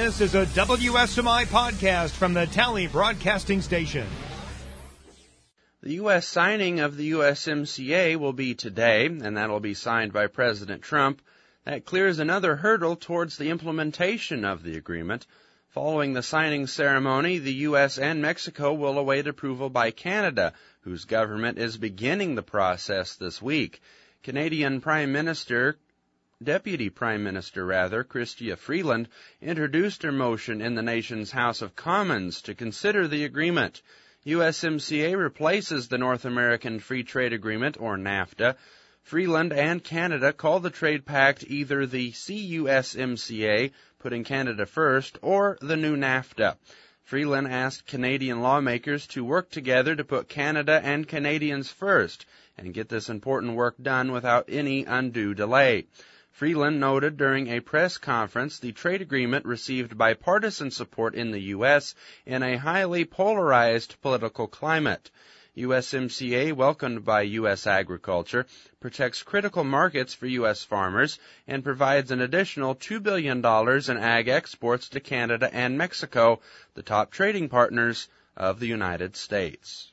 This is a WSMI podcast from the Tally Broadcasting Station. The U.S. signing of the USMCA will be today, and that'll be signed by President Trump. That clears another hurdle towards the implementation of the agreement. Following the signing ceremony, the U.S. and Mexico will await approval by Canada, whose government is beginning the process this week. Canadian Deputy Prime Minister, Chrystia Freeland, introduced her motion in the nation's House of Commons to consider the agreement. USMCA replaces the North American Free Trade Agreement, or NAFTA. Freeland and Canada call the trade pact either the CUSMCA, putting Canada first, or the new NAFTA. Freeland asked Canadian lawmakers to work together to put Canada and Canadians first and get this important work done without any undue delay. Freeland noted during a press conference the trade agreement received bipartisan support in the U.S. in a highly polarized political climate. USMCA, welcomed by U.S. agriculture, protects critical markets for U.S. farmers and provides an additional $2 billion in ag exports to Canada and Mexico, the top trading partners of the United States.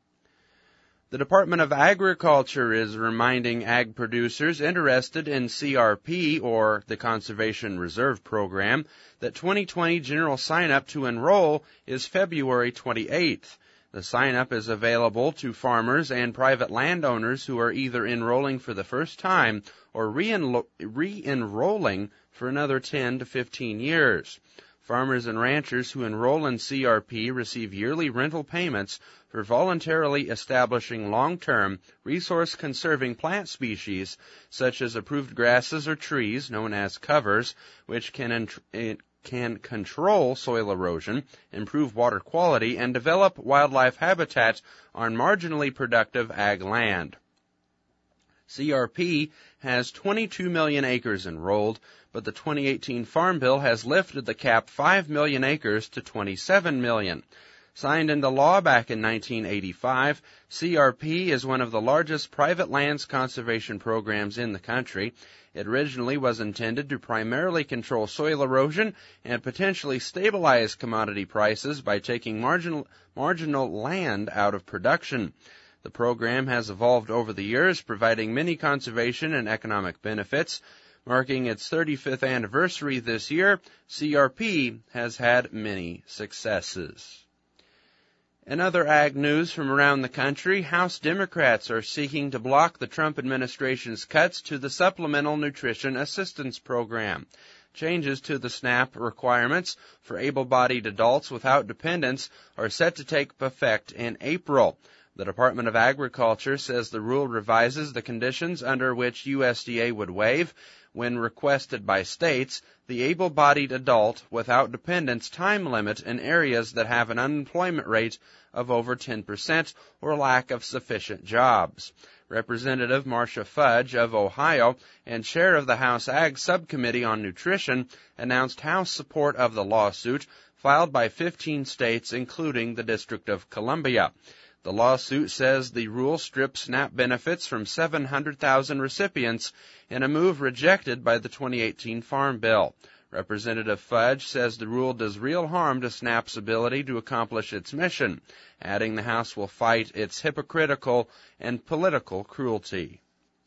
The Department of Agriculture is reminding ag producers interested in CRP, or the Conservation Reserve Program, that 2020 general sign-up to enroll is February 28th. The sign-up is available to farmers and private landowners who are either enrolling for the first time or re-enrolling for another 10 to 15 years. Farmers and ranchers who enroll in CRP receive yearly rental payments for voluntarily establishing long-term, resource-conserving plant species, such as approved grasses or trees, known as covers, which can control soil erosion, improve water quality, and develop wildlife habitat on marginally productive ag land. CRP has 22 million acres enrolled, but the 2018 Farm Bill has lifted the cap 5 million acres to 27 million. Signed into law back in 1985, CRP is one of the largest private lands conservation programs in the country. It originally was intended to primarily control soil erosion and potentially stabilize commodity prices by taking marginal land out of production. The program has evolved over the years, providing many conservation and economic benefits. Marking its 35th anniversary this year, CRP has had many successes. In other ag news from around the country, House Democrats are seeking to block the Trump administration's cuts to the Supplemental Nutrition Assistance Program. Changes to the SNAP requirements for able-bodied adults without dependents are set to take effect in April. The Department of Agriculture says the rule revises the conditions under which USDA would waive, when requested by states, the able-bodied adult without dependents time limit in areas that have an unemployment rate of over 10% or lack of sufficient jobs. Representative Marcia Fudge of Ohio and chair of the House Ag Subcommittee on Nutrition announced House support of the lawsuit filed by 15 states, including the District of Columbia. The lawsuit says the rule strips SNAP benefits from 700,000 recipients in a move rejected by the 2018 Farm Bill. Representative Fudge says the rule does real harm to SNAP's ability to accomplish its mission, adding the House will fight its hypocritical and political cruelty.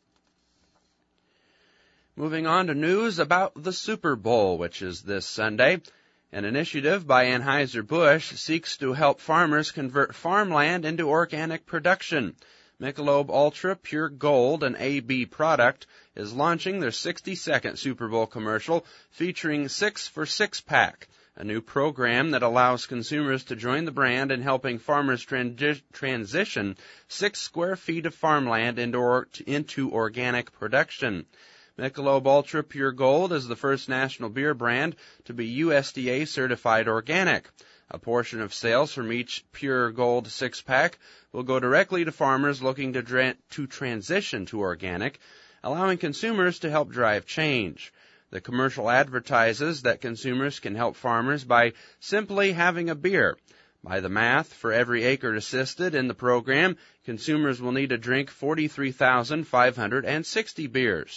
Moving on to news about the Super Bowl, which is this Sunday. An initiative by Anheuser-Busch seeks to help farmers convert farmland into organic production. Michelob Ultra Pure Gold, an AB product, is launching their 60-second Super Bowl commercial featuring 6 for 6-pack, a new program that allows consumers to join the brand in helping farmers transition 6 square feet of farmland into organic production. Michelob Ultra Pure Gold is the first national beer brand to be USDA certified organic. A portion of sales from each Pure Gold 6-pack will go directly to farmers looking to transition to organic, allowing consumers to help drive change. The commercial advertises that consumers can help farmers by simply having a beer. By the math, for every acre assisted in the program, consumers will need to drink 43,560 beers.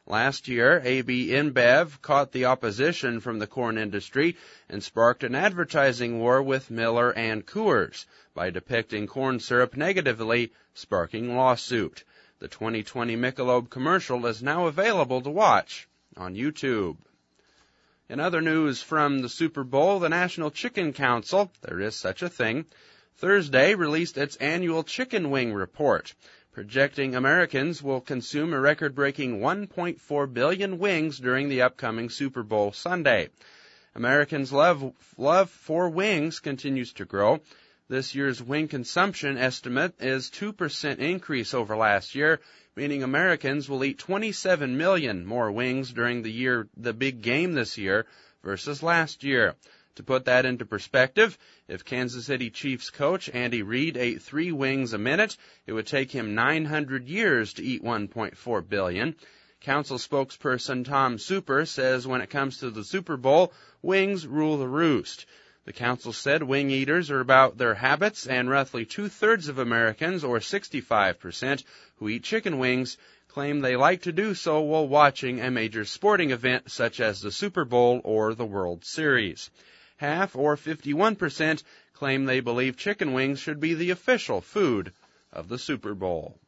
Last year, AB InBev caught the opposition from the corn industry and sparked an advertising war with Miller and Coors by depicting corn syrup negatively, sparking lawsuit. The 2020 Michelob commercial is now available to watch on YouTube. In other news from the Super Bowl, the National Chicken Council, there is such a thing, Thursday released its annual chicken wing report, projecting Americans will consume a record-breaking 1.4 billion wings during the upcoming Super Bowl Sunday. Americans' love for wings continues to grow. This year's wing consumption estimate is 2% increase over last year, meaning Americans will eat 27 million more wings during the big game this year versus last year. To put that into perspective, if Kansas City Chiefs coach Andy Reid ate 3 wings a minute, it would take him 900 years to eat 1.4 billion. Council spokesperson Tom Super says when it comes to the Super Bowl, wings rule the roost. The council said wing eaters are about their habits, and roughly 2/3 of Americans, or 65%, who eat chicken wings, claim they like to do so while watching a major sporting event such as the Super Bowl or the World Series. Half, or 51%, claim they believe chicken wings should be the official food of the Super Bowl.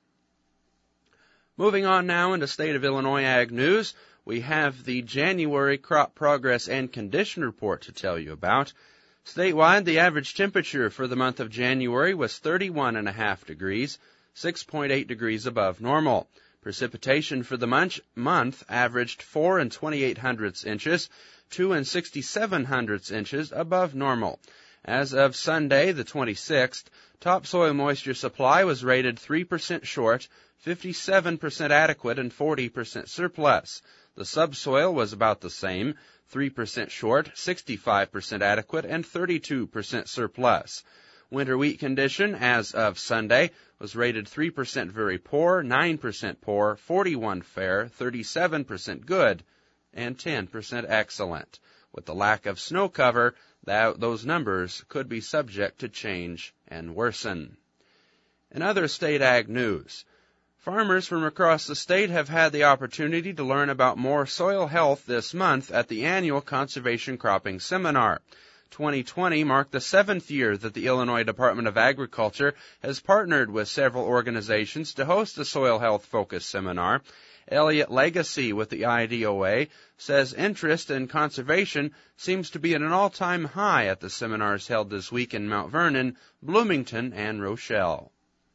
Moving on now into State of Illinois Ag News, we have the January crop progress and condition report to tell you about. Statewide, the average temperature for the month of January was 31.5 degrees, 6.8 degrees above normal. Precipitation for the month averaged 4 2/28 inches, 2 67/100 inches above normal. As of Sunday, the 26th, topsoil moisture supply was rated 3% short, 57% adequate, and 40% surplus. The subsoil was about the same, 3% short, 65% adequate, and 32% surplus. Winter wheat condition, as of Sunday, was rated 3% very poor, 9% poor, 41 fair, 37% good, and 10% excellent. With the lack of snow cover, those numbers could be subject to change and worsen. In other state ag news, farmers from across the state have had the opportunity to learn about more soil health this month at the annual Conservation Cropping Seminar. 2020 marked the 7th year that the Illinois Department of Agriculture has partnered with several organizations to host a soil health-focused seminar. Elliott Legacy with the IDOA says interest in conservation seems to be at an all-time high at the seminars held this week in Mount Vernon, Bloomington, and Rochelle.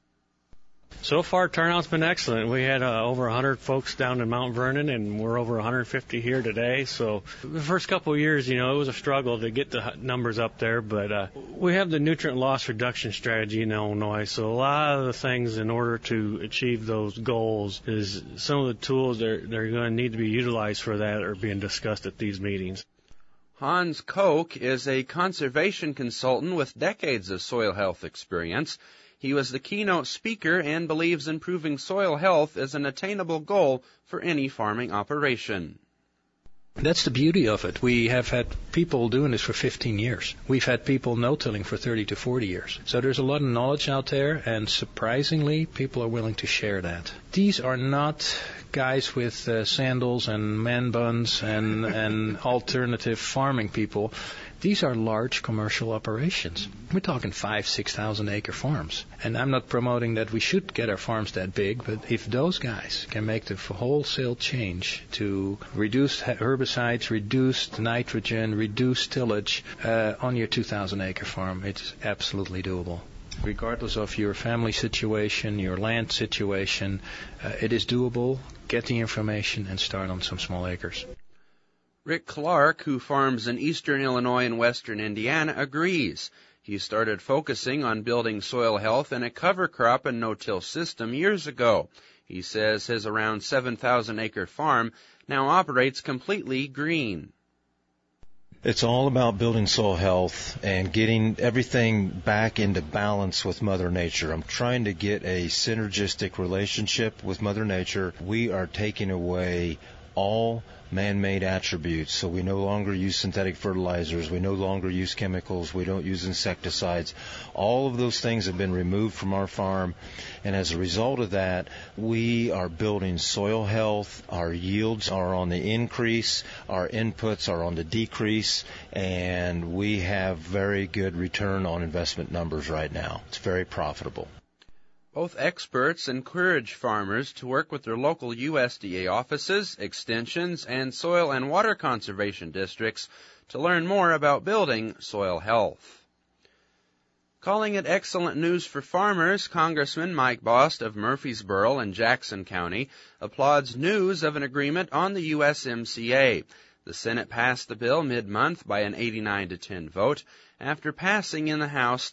So far, turnout's been excellent. We had over 100 folks down in Mount Vernon, and we're over 150 here today. So the first couple of years, it was a struggle to get the numbers up there, but we have the nutrient loss reduction strategy in Illinois. So a lot of the things in order to achieve those goals is some of the tools that are going to need to be utilized for that are being discussed at these meetings. Hans Koch is a conservation consultant with decades of soil health experience. He was the keynote speaker and believes improving soil health is an attainable goal for any farming operation. That's the beauty of it. We have had people doing this for 15 years. We've had people no-tilling for 30 to 40 years. So there's a lot of knowledge out there, and surprisingly, people are willing to share that. These are not guys with sandals and man buns and alternative farming people. These are large commercial operations. We're talking 5,000-6,000 acre farms. And I'm not promoting that we should get our farms that big, but if those guys can make the wholesale change to reduce herbicides, reduce nitrogen, reduce tillage on your 2,000 acre farm, it's absolutely doable. Regardless of your family situation, your land situation, it is doable. Get the information and start on some small acres. Rick Clark, who farms in eastern Illinois and western Indiana, agrees. He started focusing on building soil health in a cover crop and no-till system years ago. He says his around 7,000-acre farm now operates completely green. It's all about building soil health and getting everything back into balance with Mother Nature. I'm trying to get a synergistic relationship with Mother Nature. We are taking away all man-made attributes. So we no longer use synthetic fertilizers. We no longer use chemicals. We don't use insecticides. All of those things have been removed from our farm. And as a result of that, we are building soil health. Our yields are on the increase. Our inputs are on the decrease. And we have very good return on investment numbers right now. It's very profitable. Both experts encourage farmers to work with their local USDA offices, extensions, and soil and water conservation districts to learn more about building soil health. Calling it excellent news for farmers, Congressman Mike Bost of Murfreesboro in Jackson County applauds news of an agreement on the USMCA. The Senate passed the bill mid-month by an 89-10 vote after passing in the House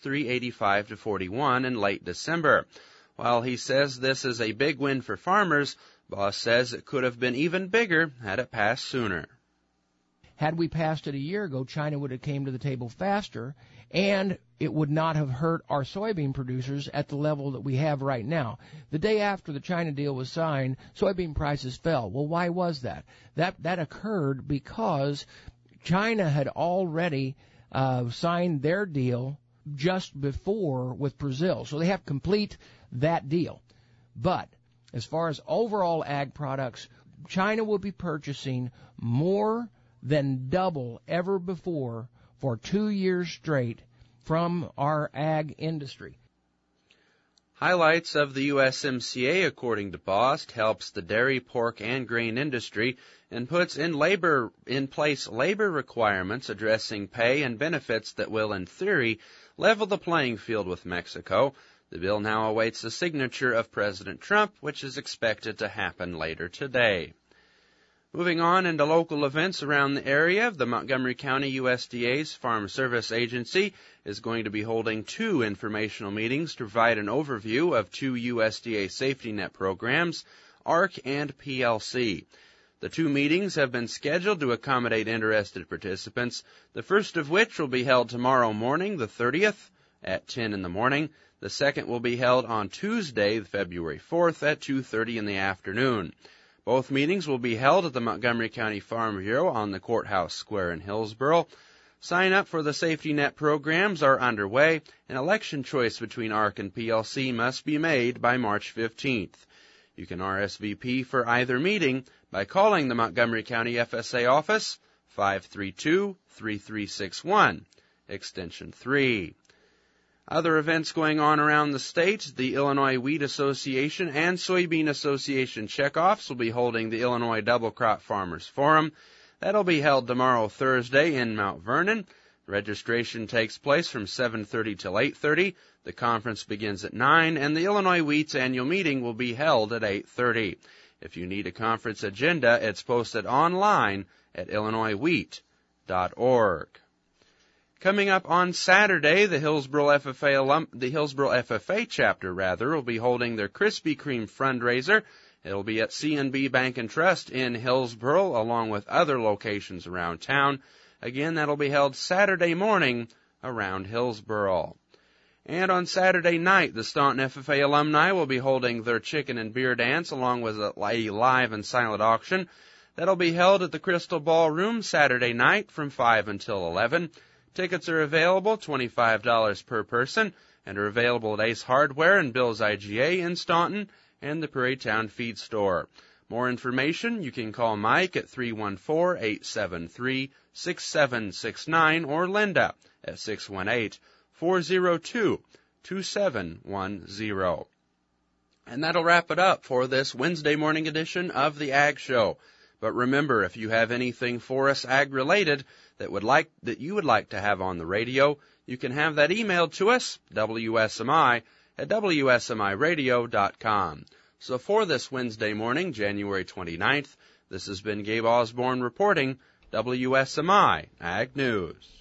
385-41 in late December. While he says this is a big win for farmers, Boss says it could have been even bigger had it passed sooner. Had we passed it a year ago, China would have came to the table faster, and it would not have hurt our soybean producers at the level that we have right now. The day after the China deal was signed, soybean prices fell. Well, why was that? That occurred because China had already signed their deal just before with Brazil. So they have complete that deal. But as far as overall ag products, China will be purchasing more than double ever before for 2 years straight from our ag industry. Highlights of the USMCA, according to Bost, helps the dairy, pork, and grain industry and puts in place labor requirements addressing pay and benefits that will, in theory, level the playing field with Mexico. The bill now awaits the signature of President Trump, which is expected to happen later today. Moving on into local events around the area, the Montgomery County USDA's Farm Service Agency is going to be holding 2 informational meetings to provide an overview of 2 USDA safety net programs, ARC and PLC. The 2 meetings have been scheduled to accommodate interested participants, the first of which will be held tomorrow morning, the 30th, at 10 in the morning. The second will be held on Tuesday, February 4th, at 2:30 in the afternoon. Both meetings will be held at the Montgomery County Farm Bureau on the Courthouse Square in Hillsboro. Sign up for the safety net programs are underway. An election choice between ARC and PLC must be made by March 15th. You can RSVP for either meeting by calling the Montgomery County FSA office, 532-3361, extension 3. Other events going on around the state, the Illinois Wheat Association and Soybean Association checkoffs will be holding the Illinois Double Crop Farmers Forum. That'll be held tomorrow, Thursday, in Mount Vernon. Registration takes place from 7:30 till 8:30. The conference begins at 9, and the Illinois Wheat's annual meeting will be held at 8:30. If you need a conference agenda, it's posted online at illinoiswheat.org. Coming up on Saturday, the Hillsboro FFA chapter will be holding their Krispy Kreme fundraiser. It'll be at C&B Bank and Trust in Hillsboro, along with other locations around town. Again, that'll be held Saturday morning around Hillsboro. And on Saturday night, the Staunton FFA alumni will be holding their chicken and beer dance, along with a live and silent auction. That'll be held at the Crystal Ballroom Saturday night from 5 until 11. Tickets are available, $25 per person, and are available at Ace Hardware and Bill's IGA in Staunton and the Prairie Town Feed Store. More information, you can call Mike at 314-873-6769 or Linda at 618-402-2710. And that'll wrap it up for this Wednesday morning edition of the Ag Show. But remember, if you have anything for us ag-related that you would like to have on the radio, you can have that emailed to us, WSMI@WSMIradio.com. So for this Wednesday morning, January 29th, this has been Gabe Osborne reporting WSMI Ag News.